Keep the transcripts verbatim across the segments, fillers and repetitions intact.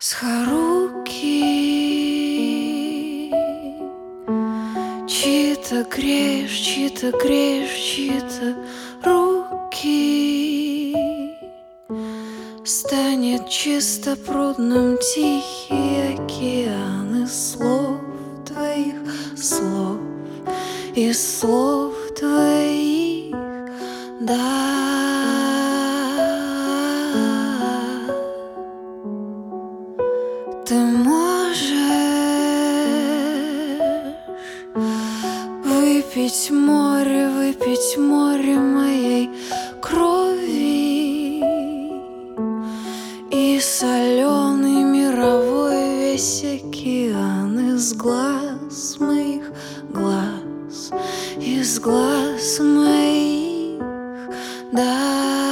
Схаруки, чьи-то греешь, чьи-то греешь, чьи-то руки. Станет чисто прудным тихий океан из слов твоих, слов, из слов твоих, да. Ты можешь выпить море, выпить море моей крови и соленый мировой весь океан из глаз моих, глаз, из глаз моих, да.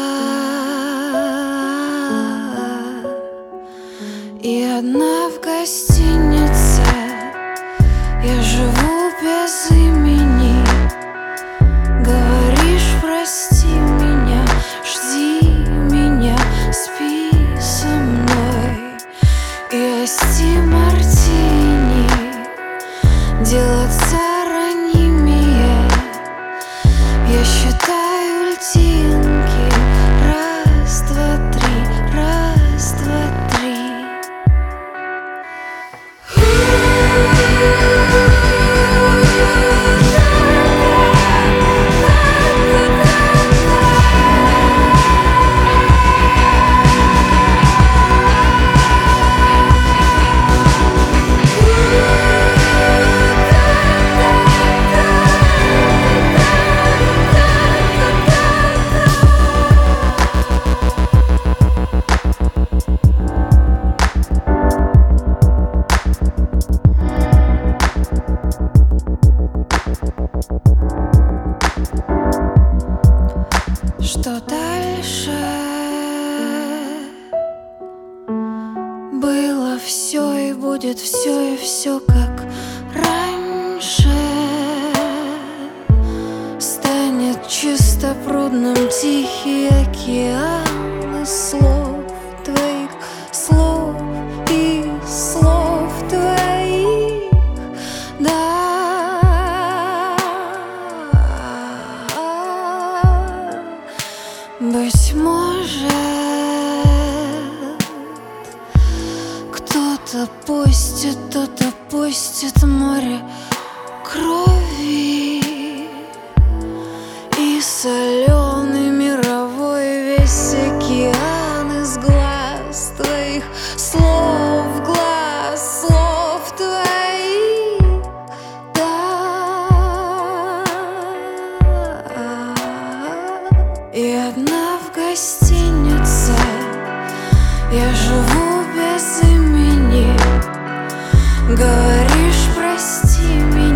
И одна в гостинице я живу без имени. Говоришь, прости меня, жди меня, спи со мной. И ости мартини делаться ранимее. Я считаю льдинки. Раз, два, три, раз, два, три. Что дальше? Было все и будет все, и все как раньше. Станет чисто прудным тихий океан из слов твоих, слов и слов твоих, да. Быть может, кто-то пустит, кто-то пустит море крови и соленый мировой весь океан из глаз твоих, слов, глаз, слов твоих, да. И одна в гостинице я живу без имени. Говоришь, прости меня.